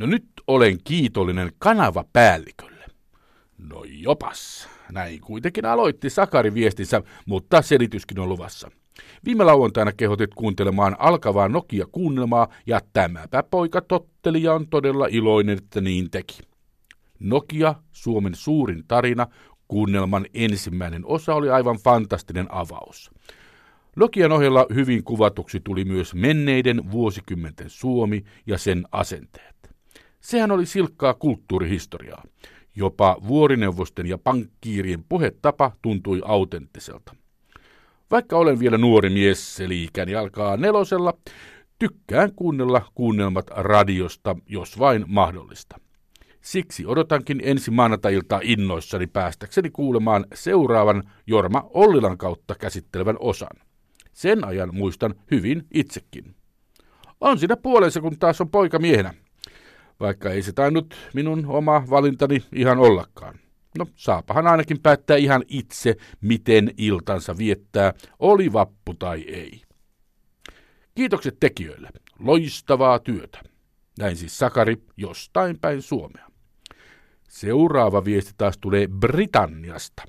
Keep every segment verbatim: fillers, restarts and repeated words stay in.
No nyt olen kiitollinen kanavapäällikölle. No jopas, näin kuitenkin aloitti Sakari viestinsä, mutta selityskin on luvassa. Viime lauantaina kehotit kuuntelemaan alkavaa Nokia-kuunnelmaa, ja tämäpä poika totteli ja on todella iloinen, että niin teki. Nokia, Suomen suurin tarina, kuunnelman ensimmäinen osa oli aivan fantastinen avaus. Nokian ohella hyvin kuvatuksi tuli myös menneiden vuosikymmenten Suomi ja sen asenteet. Sehän oli silkkaa kulttuurihistoriaa. Jopa vuorineuvosten ja pankkiirien puhetapa tuntui autenttiselta. Vaikka olen vielä nuori mies, eli ikäni alkaa nelosella, tykkään kuunnella kuunnelmat radiosta, jos vain mahdollista. Siksi odotankin ensi maanantai-iltaa innoissani päästäkseni kuulemaan seuraavan Jorma Ollilan kautta käsittelevän osan. Sen ajan muistan hyvin itsekin. On siinä puolensa, kun taas on poika miehenä. Vaikka ei se tainnut minun oma valintani ihan ollakaan. No, saapahan ainakin päättää ihan itse, miten iltansa viettää, oli vappu tai ei. Kiitokset tekijöille. Loistavaa työtä. Näin siis Sakari jostain päin Suomea. Seuraava viesti taas tulee Britanniasta.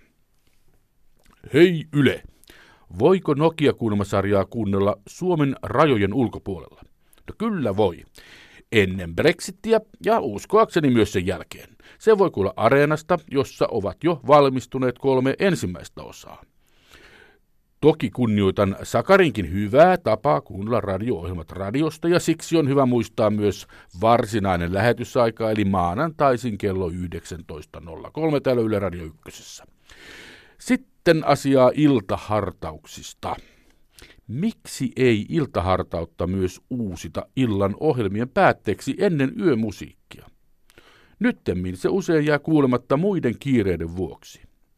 Hei Yle! Voiko Nokia-kuunnelmasarjaa kuunnella Suomen rajojen ulkopuolella? No kyllä voi. Ennen Brexitiä ja uskoakseni myös sen jälkeen. Se voi kuulla Areenasta, jossa ovat jo valmistuneet kolme ensimmäistä osaa. Toki kunnioitan Sakarinkin hyvää tapaa kuunnella radio-ohjelmat radiosta, ja siksi on hyvä muistaa myös varsinainen lähetysaika, eli maanantaisin kello yhdeksäntoista nolla kolme täällä Yle Radio ykkösessä. Sitten asiaa iltahartauksista. Miksi ei iltahartautta myös uusita illan ohjelmien päätteeksi ennen yömusiikkia? Nyttemmin se usein jää kuulematta muiden kiireiden vuoksi.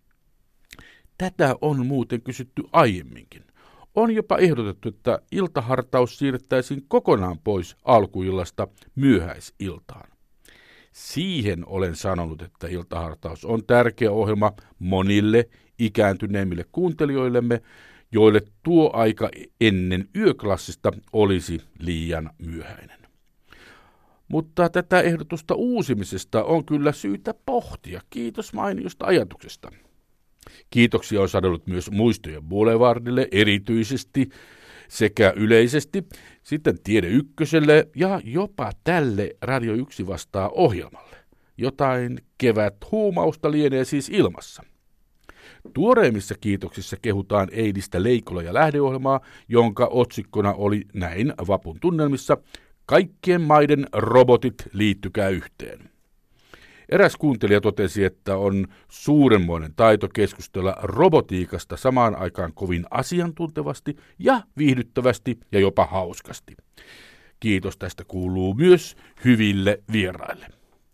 Tätä on muuten kysytty aiemminkin. On jopa ehdotettu, että iltahartaus siirrettäisiin kokonaan pois alkuillasta myöhäisiltaan. Siihen olen sanonut, että iltahartaus on tärkeä ohjelma monille ikääntyneemmille kuuntelijoillemme, joille tuo aika ennen yöklassista olisi liian myöhäinen. Mutta tätä ehdotusta uusimisesta on kyllä syytä pohtia. Kiitos mainiosta ajatuksesta. Kiitoksia on sadellut myös Muistojen Boulevardille erityisesti sekä yleisesti, sitten Tiede Ykköselle ja jopa tälle Radio yksi vastaa ohjelmalle. Jotain kevät huumausta lienee siis ilmassa. Tuoreimmissa kiitoksissa kehutaan eilistä Leikola ja lähdeohjelmaa, jonka otsikkona oli näin vapun tunnelmissa: kaikkien maiden robotit liittykää yhteen. Eräs kuuntelija totesi, että on suurenmoinen taito keskustella robotiikasta samaan aikaan kovin asiantuntevasti ja viihdyttävästi ja jopa hauskasti. Kiitos tästä kuuluu myös hyville vieraille.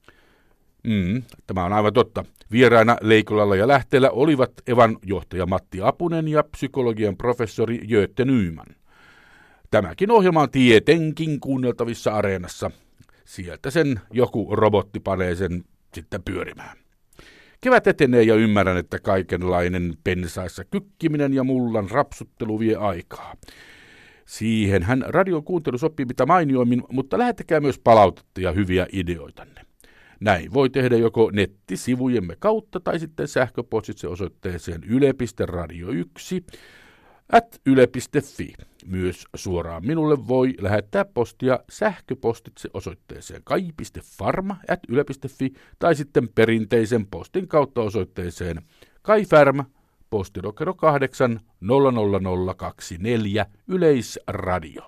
Mm, tämä on aivan totta. Vieraina Leikolalla ja Lähteellä olivat Evan johtaja Matti Apunen ja psykologian professori Göte Nyman. Tämäkin ohjelma on tietenkin kuunneltavissa Areenassa. Sieltä sen joku robotti panee sen sitten pyörimään. Kevät etenee ja ymmärrän, että kaikenlainen pensaissa kykkiminen ja mullan rapsuttelu vie aikaa. Siihenhän radion kuuntelu sopii mitä mainioimmin, mutta lähettäkää myös palautetta ja hyviä ideoitanne. Näin voi tehdä joko nettisivujemme kautta tai sitten sähköpostitse osoitteeseen yle piste radio yksi at yle piste fi. Myös suoraan minulle voi lähettää postia sähköpostitse osoitteeseen kai piste farma at yle piste fi tai sitten perinteisen postin kautta osoitteeseen kaifärm, postilokero kahdeksan nolla nolla nolla kaksi neljä Yleisradio.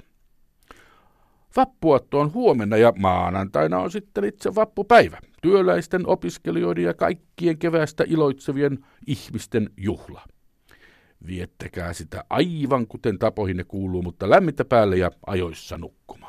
Vappuaatto on huomenna ja maanantaina on sitten itse vappupäivä. Työläisten, opiskelijoiden ja kaikkien keväästä iloitsevien ihmisten juhla. Viettäkää sitä aivan kuten tapoihinne kuuluu, mutta lämmintä päälle ja ajoissa nukkumaan.